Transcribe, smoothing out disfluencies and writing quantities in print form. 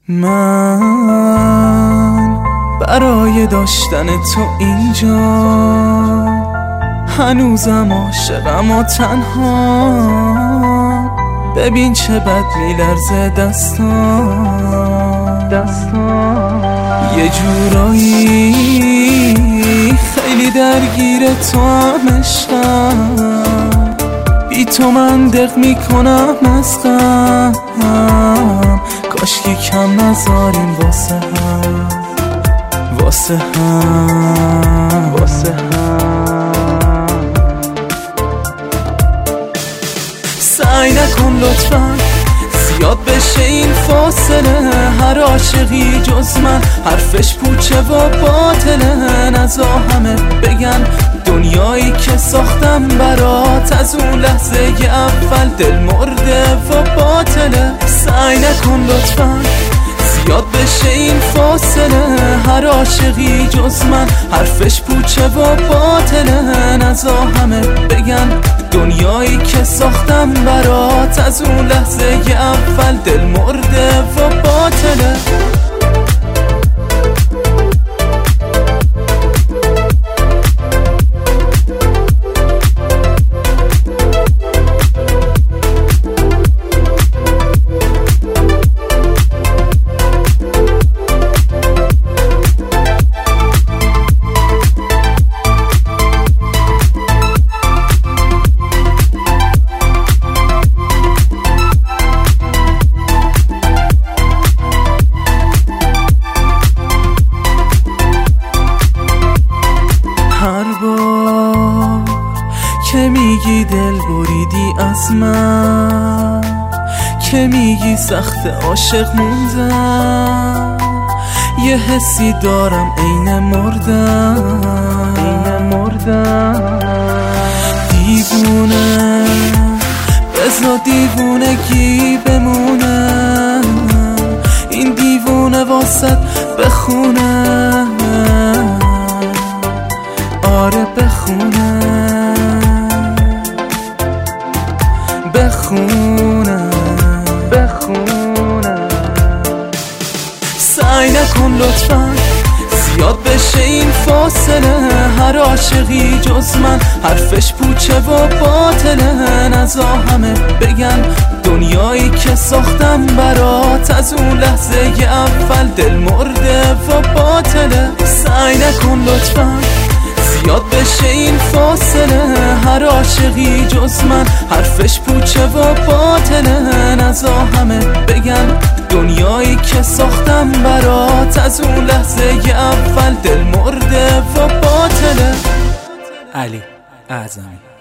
من برای داشتن تو اینجا هنوزم عاشقم و تنها. ببین چه بد میلرزه دستام یه جورایی خیلی درگیر تو هم عشقم. بی تو من دق میکنم از غم، کاشکی کم نذاریم واسه هم سعی نکن لطفا زیاد بشه این فاصله. هر عاشقی جز من حرفش پوچه و باطله. نزا همه بگن دنیایی که ساختم برات از اون لحظه اول دل مرده و باطله. سعی نکن لطفا زیاد بشه این فاصله. هر عاشقی جز من حرفش پوچه و باطله. نزا همه بگن دنیایی که ساختم برات از اون لحظه اول دل مرده و باطله. هر بار که میگی دل بریدی از من، که میگی سخت عاشق موندم، یه حسی دارم عین مردم. دیوونه بذار دیوونگی بمونه، این دیوونه واسط بخونه. آره بخونه سعی نکن لطفا زیاد بشه این فاصله. هر عاشقی جز من حرفش پوچه و باطله. نزا همه بگن دنیایی که ساختم برات از اون لحظه اول دل مرده و باطله. سعی نکن لطفا زیاد بشه این فاصله. هر عاشقی جز من حرفش پوچه و باطله. نزا همه بگن دنیایی که ساختم برات از اون لحظه اول دل مرده و باطله. علی اعظمی.